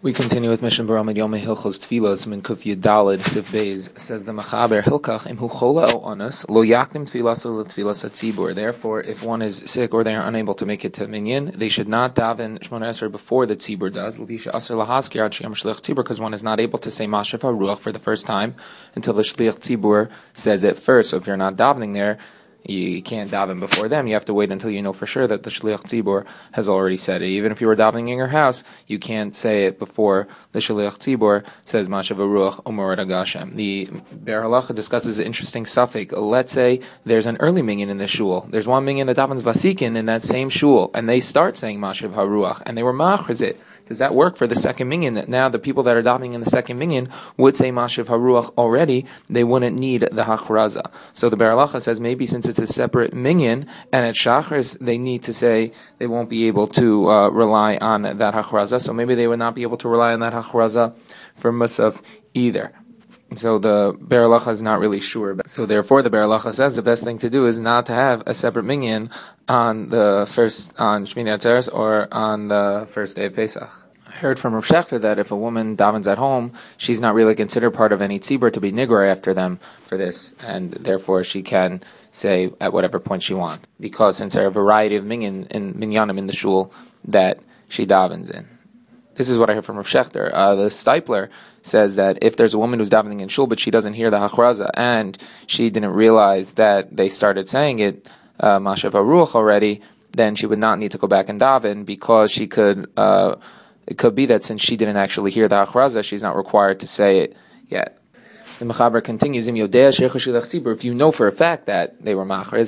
We continue with Mishnah Baramid Yomei Hilchos Tfilos Min Kuf Yudalid Sif Beis. Says the Machaber Hilkach Imhu Chola O Onas Lo Yakdim Tfilas Lo Tfilas Hatzibur. Therefore, if one is sick or they are unable to make it to minyan, they should not daven Shmona Esrei before the tzibur does. Levisha Aser Lahaskir Ad Sheyam Shliach Tzibur, because one is not able to say Mashav HaRuach for the first time until the Shliach Tzibur says it first. So if you're not davening there, you can't daven before them. You have to wait until you know for sure that the Shliach Tzibur has already said it. Even if you were davening in your house, you can't say it before the Shliach Tzibur says Mashav HaRuach Omer Agashem. The Be'er Halacha discusses an interesting suffix. Let's say there's an early minyan in the shul. There's one minyan that davens Vasikin in that same shul, and they start saying Mashav HaRuach, and they were machriz it. Does that work for the second minyan? That now the people that are davening in the second minyan would say Mashav HaRuach already, they wouldn't need the hachraza. So the Be'er Halacha says maybe since it's a separate minyan and at Shachris they need to say they won't be able to rely on that hachraza. So maybe they would not be able to rely on that hachraza for Musaf either. So the Be'er Halacha is not really sure. So therefore the Be'er Halacha says the best thing to do is not to have a separate minyan on Shmini Atzeres or on the first day of Pesach. I heard from Rav Shechter that if a woman davens at home, she's not really considered part of any tzibur to be nigrer after them for this, and therefore she can say at whatever point she wants, because since there are a variety of minyanim in the shul that she davens in. This is what I heard from Rav Shechter. The Stipler says that if there's a woman who's davening in shul but she doesn't hear the hachraza and she didn't realize that they started saying it Mashav HaRuach already, then she would not need to go back and daven, because she could. It could be that since she didn't actually hear the hachraza, she's not required to say it yet. The Mechaber continues, if you know for a fact that they were machriz,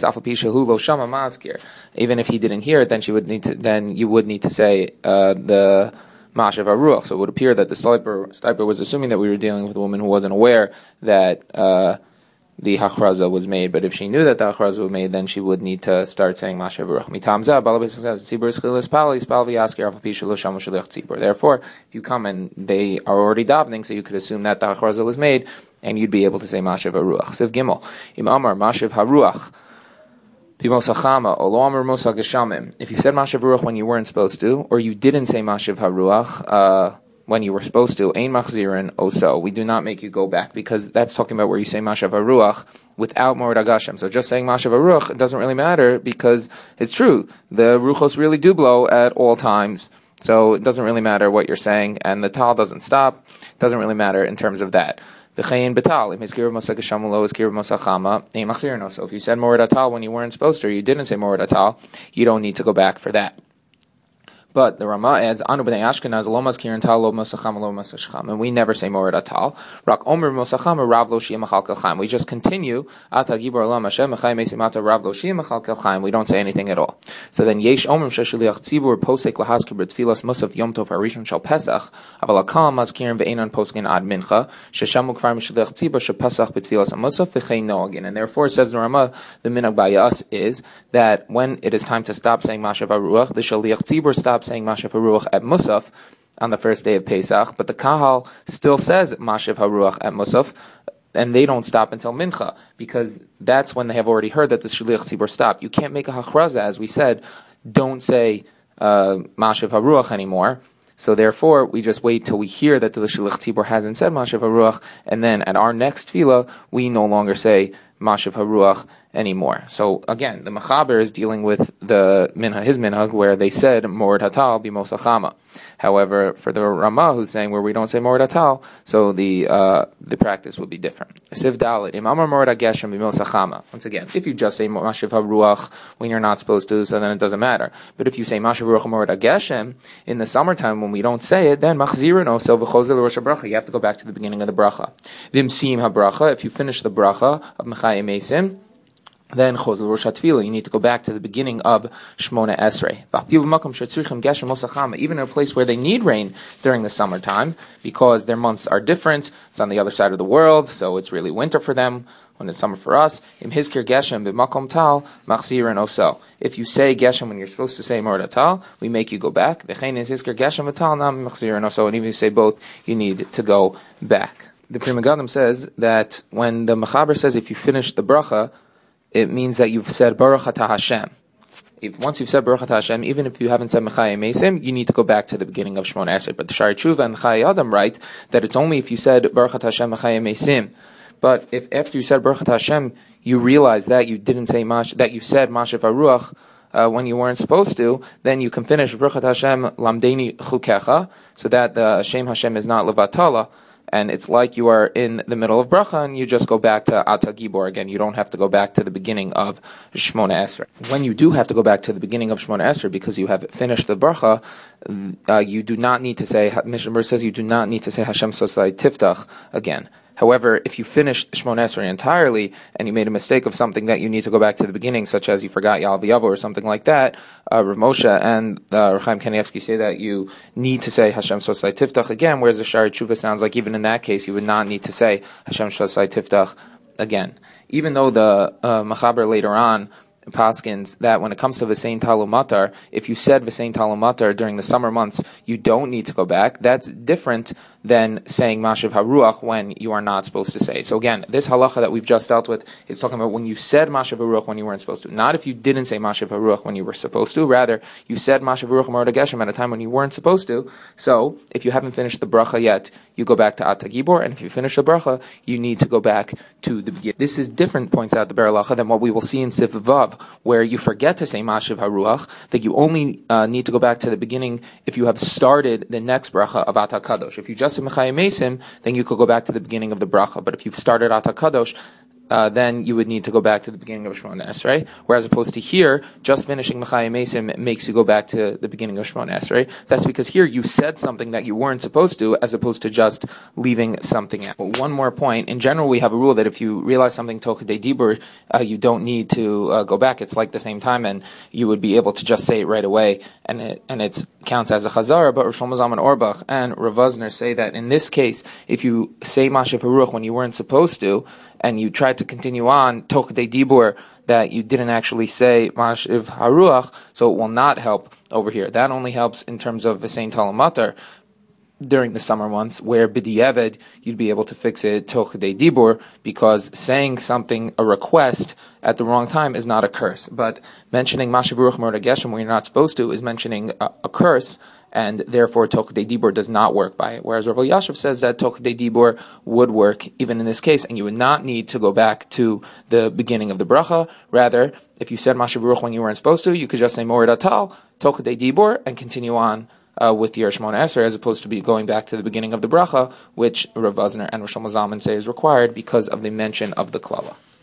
even if he didn't hear it, then you would need to say the Mashav HaRuach. So it would appear that the Stipler was assuming that we were dealing with a woman who wasn't aware that the hachraza was made, but if she knew that the hachraza was made, then she would need to start saying Mashav HaRuach. Therefore, if you come and they are already davening, so you could assume that the hachraza was made, and you'd be able to say Mashav HaRuach. Siv Gimel, Im Amar Mashav HaRuach, if you said Mashav HaRuach when you weren't supposed to, or you didn't say Mashav HaRuach when you were supposed to, Ein Machzirin Oso, we do not make you go back, because that's talking about where you say Mashav HaRuach without Moed Agashem. So just saying Mashav HaRuach, it doesn't really matter, because it's true, the Ruchos really do blow at all times. So it doesn't really matter what you're saying, and the Tal doesn't stop. It doesn't really matter in terms of that. So if you said Moed Atal when you weren't supposed to, or you didn't say Moed Atal, you don't need to go back for that. But the Rama adds, Anu b'nei Ashkenaz lo mazkirin tal lo masacham lo masacham, and we never say mored atal. Rak omer masacham rav lo shiyam machal kelchaim. We just continue ata gibor lam Hashem mechai mesim ata rav lo shiyam machal kelchaim. We don't say anything at all. So then yesh omer sheshliach tzibur posek lahaskir b'tfilas musaf yom tov harishon shal pesach aval akal mazkirin ve'enan poskin ad mincha sheshamu kvar mishliach tzibur shepesach b'tfilas musaf v'chei noagin. And therefore, says the Rama, the minhag bayas is that when it is time to stop saying Mashav HaRuach, the shaliach tzibur stops saying Mashav HaRuach at Musaf on the first day of Pesach, but the Kahal still says Mashav HaRuach at Musaf, and they don't stop until Mincha, because that's when they have already heard that the Shaliach Tzibur stopped. You can't make a hachraza, as we said, don't say Mashav HaRuach anymore. So therefore, we just wait till we hear that the Shaliach Tzibur hasn't said Mashav HaRuach, and then at our next tefillah, we no longer say Mashav HaRuach anymore. So again, the Mechaber is dealing with the his minhag where they said Mored Hatal b'mosachama. However, for the Rama who's saying where we don't say Mored Hatal, so the practice would be different. Siv Dalit, Im Amar Mored Hageshem b'mosachama. Once again, if you just say Mashav HaRuach when you're not supposed to, so then it doesn't matter. But if you say Mashav HaRuach Mored Hageshem in the summertime when we don't say it, then Machzirin Oso v'chozel Rosh HaBracha. You have to go back to the beginning of the bracha. V'imsim HaBracha. If you finish the bracha of Mechayim Mesim, then Chozel Rosh HaTfilah, you need to go back to the beginning of Shmona Esrei. Even in a place where they need rain during the summertime, because their months are different, it's on the other side of the world, so it's really winter for them, when it's summer for us. Im Hizkir Geshem b'makom tal, machzirin oso. If you say Geshem when you're supposed to say Mored Atal, we make you go back. V'chein is Hizkir Geshem v'tal nam machzirin oso. And even if you say both, you need to go back. The Pri Megadim says that when the Mechaber says if you finish the bracha, it means that you've said Baruch Atah Hashem. if once you've said Baruch Atah Hashem, even if you haven't said Mechayim Mesim, you need to go back to the beginning of Shmona Esrei. But the Shari Tshuva and Chai Adam write that it's only if you said Baruch Atah Hashem Mechayim Mesim. But if after you said Baruch Atah Hashem, you realize that you didn't say that you said Mashiv HaRuach when you weren't supposed to, then you can finish Baruch Atah Hashem Lamdeini Chukecha, so that the Shem Hashem is not Levatala. And it's like you are in the middle of bracha, and you just go back to Ata Gibor again. You don't have to go back to the beginning of Shmona Esrei. When you do have to go back to the beginning of Shmona Esrei because you have finished the bracha, you do not need to say, Mishnah says you do not need to say Hashem Sosai Tiftach again. However, if you finished Shmona Esrei entirely and you made a mistake of something that you need to go back to the beginning, such as you forgot Yal V'Yavo or something like that, Rav Moshe and Rav Chaim Kanievsky say that you need to say Hashem Sosai Tiftach again, whereas the Shari Tshuva sounds like even in that case you would not need to say Hashem Sosai Tiftach again. Even though the Machaber later on paskins that when it comes to V'sein Talu Matar, if you said V'sein Talu Matar during the summer months, you don't need to go back. That's different than saying Mashiv HaRuach when you are not supposed to say it. So again, this halacha that we've just dealt with is talking about when you said Mashiv HaRuach when you weren't supposed to. Not if you didn't say Mashiv HaRuach when you were supposed to. Rather, you said Mashiv HaRuach Morad Geshem at a time when you weren't supposed to. So, if you haven't finished the bracha yet, you go back to Ata Gibor, and if you finish the bracha, you need to go back to the beginning. This is different, points out the Ber Halacha, than what we will see in Sif Vav, where you forget to say Mashiv HaRuach, that you only need to go back to the beginning if you have started the next bracha of Ata Kadosh. If you just said Mechayim Mesim, then you could go back to the beginning of the bracha. But if you've started Ata Kadosh, then you would need to go back to the beginning of Shmona Esrei. Whereas opposed to here, just finishing Mechayim Mesim makes you go back to the beginning of Shmona Esrei. That's because here you said something that you weren't supposed to, as opposed to just leaving something out. One more point. In general, we have a rule that if you realize something Toch K'dei Dibur, you don't need to go back. It's like the same time, and you would be able to just say it right away, and it counts as a Chazara. But Rosh Zalman Auerbach and Rav Vosner say that in this case, if you say Mashiv HaRuach when you weren't supposed to, and you tried to continue on Toch K'dei Dibur that you didn't actually say Mashiv HaRuach, so it will not help over here. That only helps in terms of V'sein Talu Matar during the summer months, where B'diavad you'd be able to fix it Toch K'dei Dibur, because saying something, a request, at the wrong time is not a curse. But mentioning Mashiv HaRuach Morad Geshem when you're not supposed to is mentioning a curse, and therefore Toch K'dei Dibur does not work by it. Whereas Rav Elyashiv says that Toch K'dei Dibur would work even in this case, and you would not need to go back to the beginning of the bracha. Rather, if you said Mashiv HaRuach when you weren't supposed to, you could just say Morid Atal, Toch K'dei Dibur, and continue on with your Shmona Esrei, as opposed to be going back to the beginning of the bracha, which Rav Vosner and Rosh Zalman say is required because of the mention of the klala.